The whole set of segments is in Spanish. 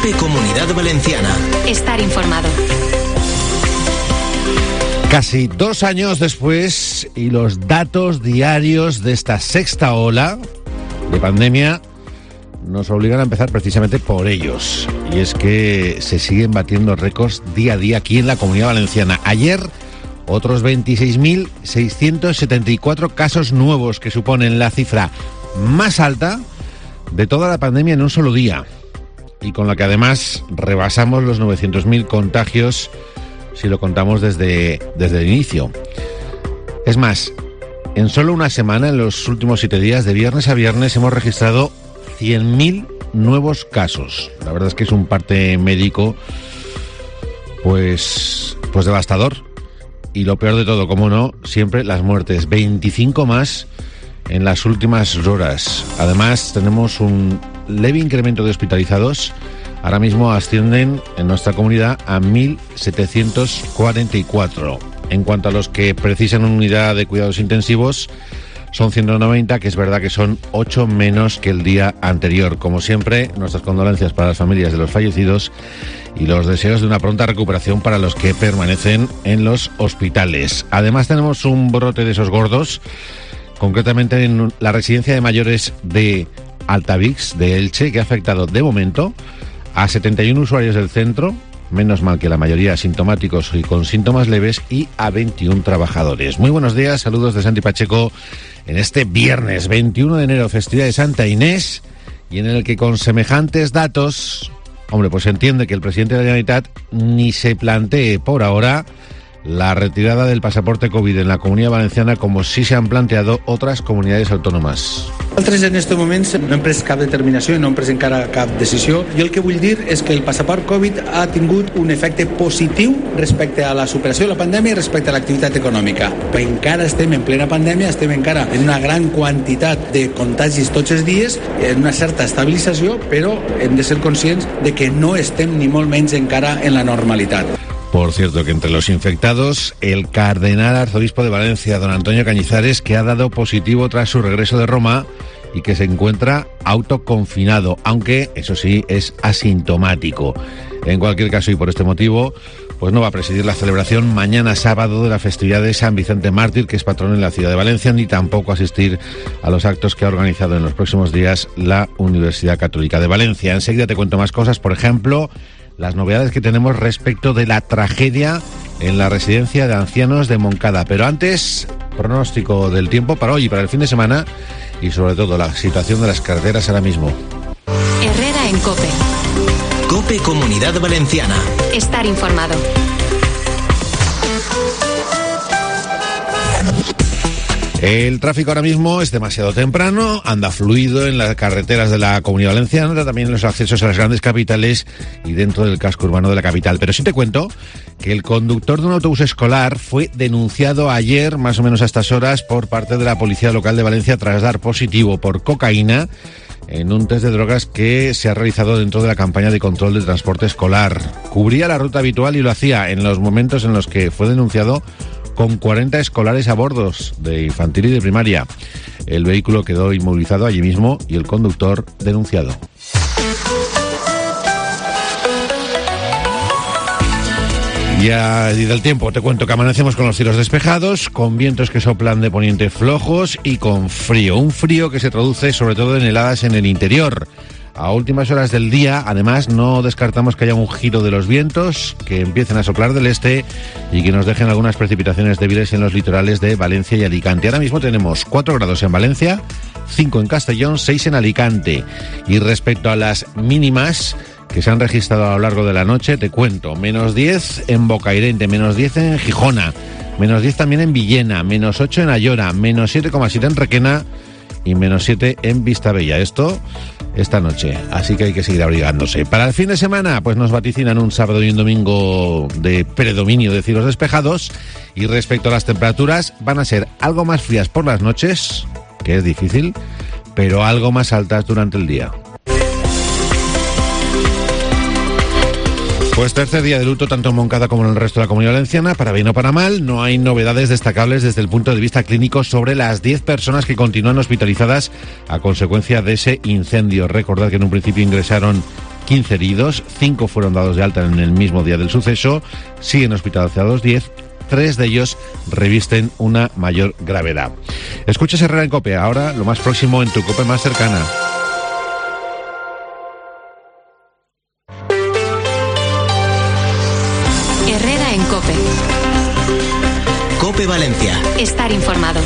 COPE Comunidad Valenciana. Estar informado. Casi 2 años después y los datos diarios de esta sexta ola de pandemia nos obligan a empezar precisamente por ellos. Y es que se siguen batiendo récords día a día aquí en la Comunidad Valenciana. Ayer, otros 26.674 casos nuevos, que suponen la cifra más alta de toda la pandemia en un solo día. Y con la que además rebasamos los 900.000 contagios si lo contamos desde el inicio. Es más, en solo una semana, en los últimos 7 días, de viernes a viernes, hemos registrado 100.000 nuevos casos. La verdad es que es un parte médico pues devastador. Y lo peor de todo, como no, siempre las muertes. 25 más en las últimas horas. Además, tenemos un leve incremento de hospitalizados. Ahora mismo ascienden en nuestra comunidad a 1.744. En cuanto a los que precisan una unidad de cuidados intensivos, son 190, que es verdad que son 8 menos que el día anterior. Como siempre, nuestras condolencias para las familias de los fallecidos y los deseos de una pronta recuperación para los que permanecen en los hospitales. Además, tenemos un brote de esos gordos, concretamente en la residencia de mayores de Altavix, de Elche, que ha afectado de momento a 71 usuarios del centro, menos mal que la mayoría asintomáticos y con síntomas leves, y a 21 trabajadores. Muy buenos días, saludos de Santi Pacheco en este viernes 21 de enero, festividad de Santa Inés, y en el que con semejantes datos, hombre, pues se entiende que el presidente de la Generalitat ni se plantee por ahora la retirada del pasaporte COVID en la Comunidad Valenciana, como sí se han planteado otras comunidades autónomas. Nosaltres en aquest moment no hem pres cap determinació i no hem pres encara cap decisió. Jo el que vull dir és que el passaport Covid ha tingut un efecte positiu respecte a la superació de la pandèmia i respecte a l'activitat econòmica. Però encara estem en plena pandèmia, estem encara en una gran quantitat de contagis tots els dies, en una certa estabilització, però hem de ser conscients de que no estem ni molt menys encara en la normalitat. Por cierto, que entre los infectados, el cardenal arzobispo de Valencia, don Antonio Cañizares, que ha dado positivo tras su regreso de Roma y que se encuentra autoconfinado, aunque, eso sí, es asintomático. En cualquier caso, y por este motivo, pues no va a presidir la celebración mañana sábado de la festividad de San Vicente Mártir, que es patrón en la ciudad de Valencia, ni tampoco asistir a los actos que ha organizado en los próximos días la Universidad Católica de Valencia. Enseguida te cuento más cosas, por ejemplo, las novedades que tenemos respecto de la tragedia en la residencia de ancianos de Moncada. Pero antes, pronóstico del tiempo para hoy y para el fin de semana, y sobre todo la situación de las carreteras ahora mismo. Herrera en COPE. COPE Comunidad Valenciana. Estar informado. El tráfico ahora mismo es demasiado temprano, anda fluido en las carreteras de la Comunidad Valenciana, también en los accesos a las grandes capitales y dentro del casco urbano de la capital. Pero sí te cuento que el conductor de un autobús escolar fue denunciado ayer, más o menos a estas horas, por parte de la Policía Local de Valencia tras dar positivo por cocaína en un test de drogas que se ha realizado dentro de la campaña de control del transporte escolar. Cubría la ruta habitual y lo hacía en los momentos en los que fue denunciado con 40 escolares a bordo de infantil y de primaria. El vehículo quedó inmovilizado allí mismo y el conductor denunciado. Ya y del tiempo te cuento que amanecemos con los cielos despejados, con vientos que soplan de poniente flojos y con frío. Un frío que se traduce sobre todo en heladas en el interior. A últimas horas del día, además, no descartamos que haya un giro de los vientos, que empiecen a soplar del este y que nos dejen algunas precipitaciones débiles en los litorales de Valencia y Alicante. Ahora mismo tenemos 4 grados en Valencia, 5 en Castellón, 6 en Alicante. Y respecto a las mínimas que se han registrado a lo largo de la noche, te cuento, menos 10 en Bocairente, menos 10 en Gijona, menos 10 también en Villena, menos 8 en Ayora, menos 7,7 en Requena y menos 7 en Vistabella. Esto esta noche, así que hay que seguir abrigándose. Para el fin de semana, pues nos vaticinan un sábado y un domingo de predominio de cielos despejados, y respecto a las temperaturas, van a ser algo más frías por las noches, que es difícil, pero algo más altas durante el día. Pues tercer día de luto tanto en Moncada como en el resto de la Comunidad Valenciana. Para bien o para mal, no hay novedades destacables desde el punto de vista clínico sobre las 10 personas que continúan hospitalizadas a consecuencia de ese incendio. Recordad que en un principio ingresaron 15 heridos, 5 fueron dados de alta en el mismo día del suceso, siguen hospitalizados 10, 3 de ellos revisten una mayor gravedad. Escuchas Herrera en COPE, ahora lo más próximo en tu COPE más cercana. Herrera en COPE. COPE Valencia. Estar informado.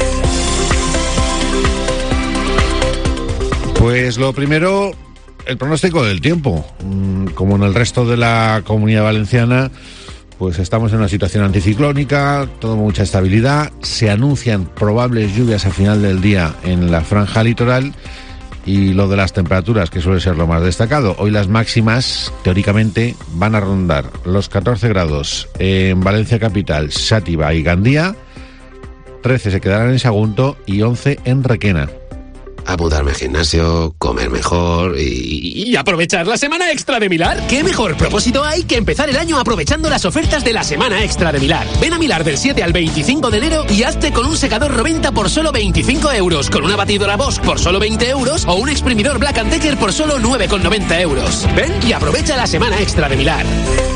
Pues lo primero, el pronóstico del tiempo. Como en el resto de la Comunidad Valenciana, pues estamos en una situación anticiclónica, todo mucha estabilidad. Se anuncian probables lluvias al final del día en la franja litoral. Y lo de las temperaturas, que suele ser lo más destacado. Hoy las máximas, teóricamente, van a rondar los 14 grados en Valencia Capital, Xàtiva y Gandía, 13 se quedarán en Sagunto y 11 en Requena. Apuntarme al gimnasio, comer mejor y aprovechar la semana extra de Milar. ¿Qué mejor propósito hay que empezar el año aprovechando las ofertas de la semana extra de Milar? Ven a Milar del 7 al 25 de enero y hazte con un secador Roventa por solo 25 euros, con una batidora Bosch por solo 20 euros o un exprimidor Black & Decker por solo 9,90 euros. Ven y aprovecha la semana extra de Milar.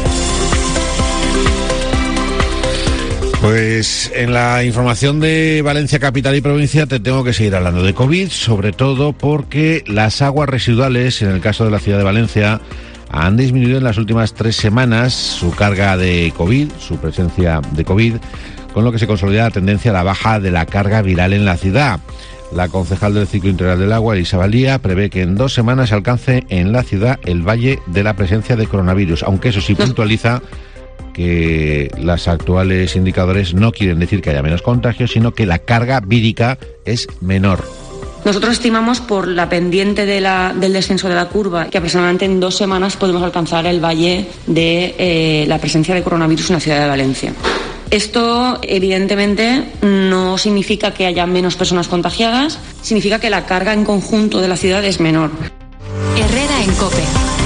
Pues en la información de Valencia Capital y Provincia te tengo que seguir hablando de COVID, sobre todo porque las aguas residuales, en el caso de la ciudad de Valencia, han disminuido en las últimas 3 semanas su carga de COVID, su presencia de COVID, con lo que se consolida la tendencia a la baja de la carga viral en la ciudad. La concejal del Ciclo Integral del Agua, Elisa Valía, prevé que en 2 semanas alcance en la ciudad el valle de la presencia de coronavirus, aunque eso sí puntualiza que los actuales indicadores no quieren decir que haya menos contagios, sino que la carga vírica es menor. Nosotros estimamos, por la pendiente del descenso de la curva, que aproximadamente en 2 semanas podemos alcanzar el valle de la presencia de coronavirus en la ciudad de Valencia. Esto, evidentemente, no significa que haya menos personas contagiadas, significa que la carga en conjunto de la ciudad es menor. Herrera en COPE.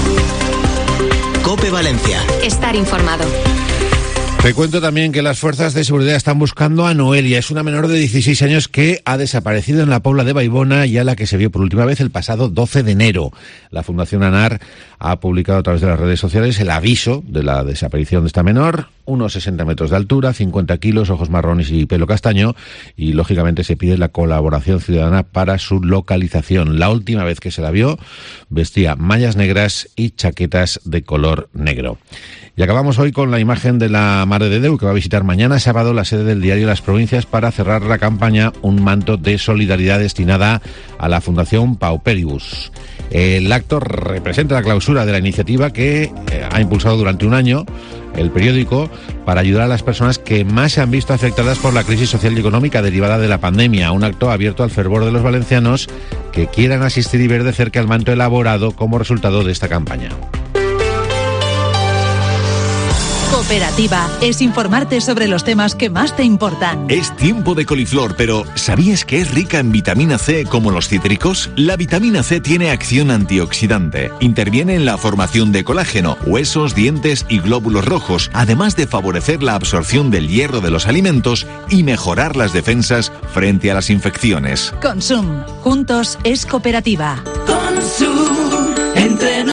COPE Valencia. Estar informado. Te cuento también que las fuerzas de seguridad están buscando a Noelia. Es una menor de 16 años que ha desaparecido en la Pobla de Baibona y a la que se vio por última vez el pasado 12 de enero. La Fundación ANAR ha publicado a través de las redes sociales el aviso de la desaparición de esta menor. Unos 60 metros de altura, 50 kilos, ojos marrones y pelo castaño. Y, lógicamente, se pide la colaboración ciudadana para su localización. La última vez que se la vio, vestía mallas negras y chaquetas de color negro. Y acabamos hoy con la imagen de la Mare de Déu, que va a visitar mañana sábado la sede del diario Las Provincias para cerrar la campaña Un manto de solidaridad destinada a la Fundación Pauperibus. El acto representa la clausura de la iniciativa que ha impulsado durante un año el periódico para ayudar a las personas que más se han visto afectadas por la crisis social y económica derivada de la pandemia. Un acto abierto al fervor de los valencianos que quieran asistir y ver de cerca el manto elaborado como resultado de esta campaña. Cooperativa es informarte sobre los temas que más te importan. Es tiempo de coliflor, pero ¿sabías que es rica en vitamina C como los cítricos? La vitamina C tiene acción antioxidante. Interviene en la formación de colágeno, huesos, dientes y glóbulos rojos, además de favorecer la absorción del hierro de los alimentos y mejorar las defensas frente a las infecciones. Consum. Juntos es Cooperativa. Consum.